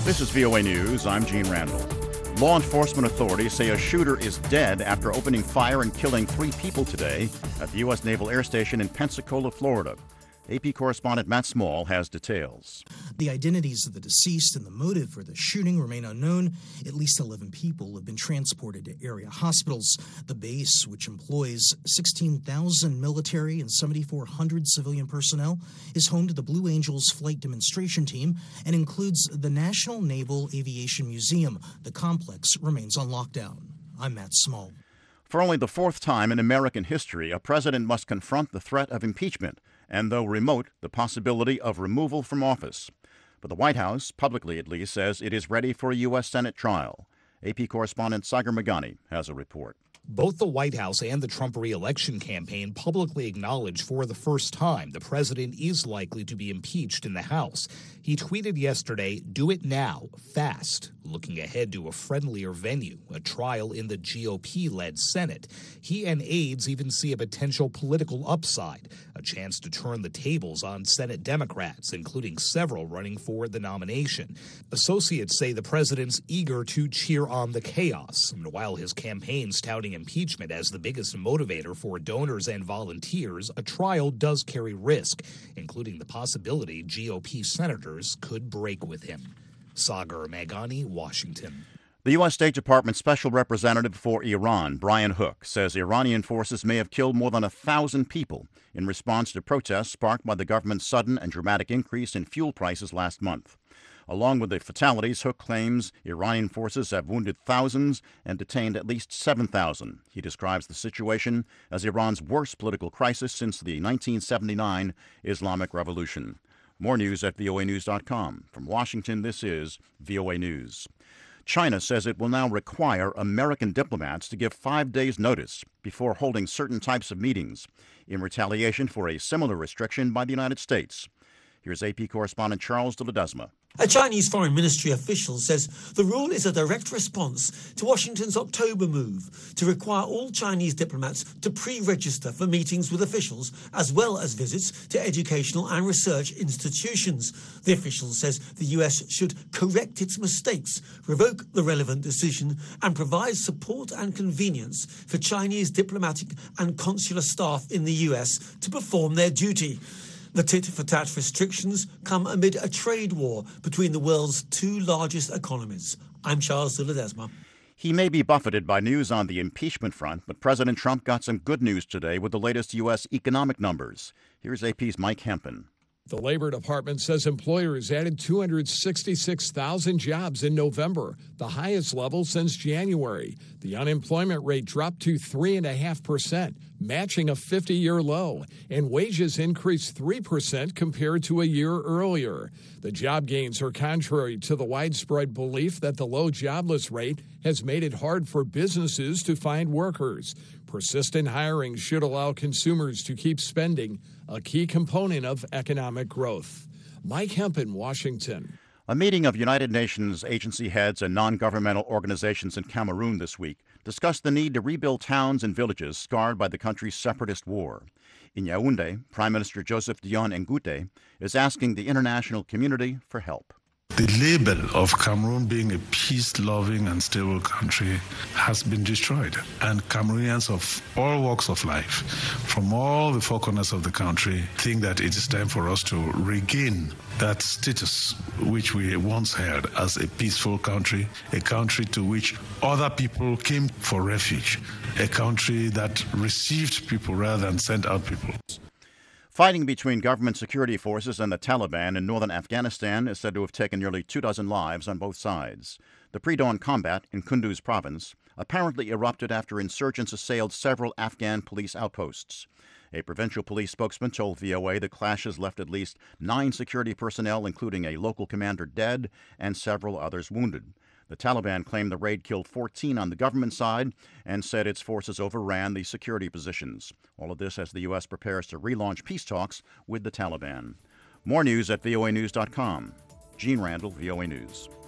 This is VOA News. I'm Gene Randall. Law enforcement authorities say a shooter is dead after opening fire and killing 3 people today at the U.S. Naval Air Station in Pensacola, Florida. AP correspondent Matt Small has details. The identities of the deceased and the motive for the shooting remain unknown. At least 11 people have been transported to area hospitals. The base, which employs 16,000 military and 7,400 civilian personnel, is home to the Blue Angels flight demonstration team and includes the National Naval Aviation Museum. The complex remains on lockdown. I'm Matt Small. For only the 4th time in American history, a president must confront the threat of impeachment and, though remote, the possibility of removal from office. But the White House, publicly at least, says it is ready for a U.S. Senate trial. AP correspondent Sagar Meghani has a report. Both the White House and the Trump re-election campaign publicly acknowledged for the first time the president is likely to be impeached in the House. He tweeted yesterday, "Do it now, fast," looking ahead to a friendlier venue, a trial in the GOP-led Senate. He and aides even see a potential political upside, a chance to turn the tables on Senate Democrats, including several running for the nomination. Associates say the president's eager to cheer on the chaos, and while his campaign's touting impeachment as the biggest motivator for donors and volunteers, a trial does carry risk, including the possibility GOP senators could break with him. Sagar Meghani, Washington. The U.S. State Department Special Representative for Iran, Brian Hook, says Iranian forces may have killed more than 1,000 people in response to protests sparked by the government's sudden and dramatic increase in fuel prices last month. Along with the fatalities, Hook claims Iranian forces have wounded thousands and detained at least 7,000. He describes the situation as Iran's worst political crisis since the 1979 Islamic Revolution. More news at voanews.com. From Washington, this is VOA News. China says it will now require American diplomats to give 5 days' notice before holding certain types of meetings in retaliation for a similar restriction by the United States. Here's AP correspondent Charles de Ledesma. A Chinese foreign ministry official says the rule is a direct response to Washington's October move to require all Chinese diplomats to pre-register for meetings with officials as well as visits to educational and research institutions. The official says the US should correct its mistakes, revoke the relevant decision and provide support and convenience for Chinese diplomatic and consular staff in the US to perform their duty. The tit-for-tat restrictions come amid a trade war between the world's 2 largest economies. I'm Charles de Ledesma. He may be buffeted by news on the impeachment front, but President Trump got some good news today with the latest U.S. economic numbers. Here's AP's Mike Hempen. The Labor Department says employers added 266,000 jobs in November, the highest level since January. The unemployment rate dropped to 3.5%, matching a 50-year low, and wages increased 3% compared to a year earlier. The job gains are contrary to the widespread belief that the low jobless rate has made it hard for businesses to find workers. Persistent hiring should allow consumers to keep spending, a key component of economic growth. Mike Hempen, Washington. A meeting of United Nations agency heads and non-governmental organizations in Cameroon this week discussed the need to rebuild towns and villages scarred by the country's separatist war. In Yaoundé, Prime Minister Joseph Dion Ngouté is asking the international community for help. The label of Cameroon being a peace-loving and stable country has been destroyed. And Cameroonians of all walks of life, from all the 4 corners of the country, think that it is time for us to regain that status which we once held as a peaceful country, a country to which other people came for refuge, a country that received people rather than sent out people. Fighting between government security forces and the Taliban in northern Afghanistan is said to have taken nearly 24 lives on both sides. The pre-dawn combat in Kunduz province apparently erupted after insurgents assailed several Afghan police outposts. A provincial police spokesman told VOA the clashes left at least 9 security personnel, including a local commander, dead and several others wounded. The Taliban claimed the raid killed 14 on the government side and said its forces overran the security positions. All of this as the U.S. prepares to relaunch peace talks with the Taliban. More news at voanews.com. Gene Randall, VOA News.